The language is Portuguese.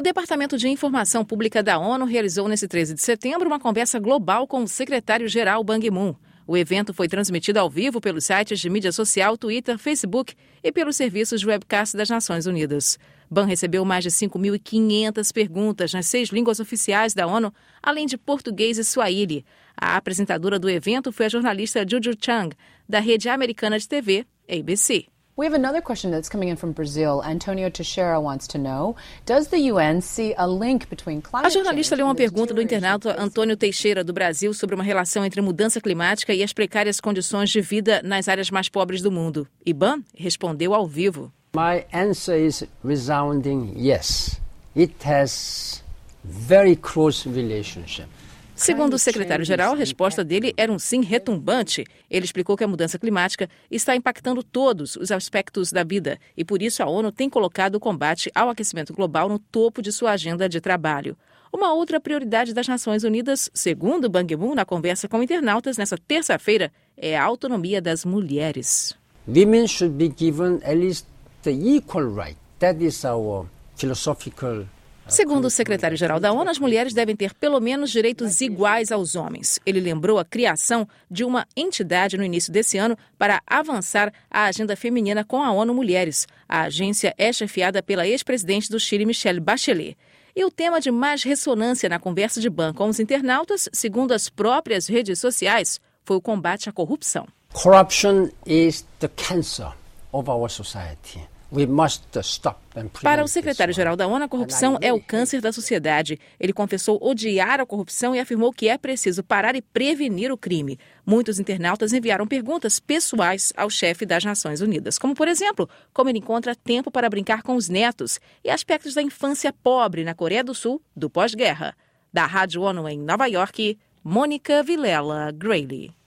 O Departamento de Informação Pública da ONU realizou nesse 13 de setembro uma conversa global com o secretário-geral Ban Ki-moon. O evento foi transmitido ao vivo pelos sites de mídia social, Twitter, Facebook e pelos serviços de webcast das Nações Unidas. Ban recebeu mais de 5.500 perguntas nas 6 línguas oficiais da ONU, além de português e swahili. A apresentadora do evento foi a jornalista Juju Chang, da rede americana de TV, ABC. We have another question that's coming in from Brazil. Antonio Teixeira wants to know, does the UN see a link between climate change? A jornalista leu uma pergunta do internauta Antônio Teixeira, do Brasil, sobre uma relação entre mudança climática e as precárias condições de vida nas áreas mais pobres do mundo. E Ban respondeu ao vivo. My answer is resounding yes. It has very close relationship. Segundo o secretário-geral, a resposta dele era um sim retumbante. Ele explicou que a mudança climática está impactando todos os aspectos da vida e, por isso, a ONU tem colocado o combate ao aquecimento global no topo de sua agenda de trabalho. Uma outra prioridade das Nações Unidas, segundo Ban Ki-moon na conversa com internautas nesta terça-feira, é a autonomia das mulheres. Women should be given at least the equal right. That is our philosophical. Segundo o secretário-geral da ONU, as mulheres devem ter pelo menos direitos iguais aos homens. Ele lembrou a criação de uma entidade no início desse ano para avançar a agenda feminina com a ONU Mulheres. A agência é chefiada pela ex-presidente do Chile, Michelle Bachelet. E o tema de mais ressonância na conversa de Ban com os internautas, segundo as próprias redes sociais, foi o combate à corrupção. Corruption is the cancer of our society. We must stop and prevent. Para o secretário-geral da ONU, a corrupção é o câncer da sociedade. Ele confessou odiar a corrupção e afirmou que é preciso parar e prevenir o crime. Muitos internautas enviaram perguntas pessoais ao chefe das Nações Unidas, como, por exemplo, como ele encontra tempo para brincar com os netos e aspectos da infância pobre na Coreia do Sul do pós-guerra. Da Rádio ONU em Nova York, Mônica Vilela Grayley.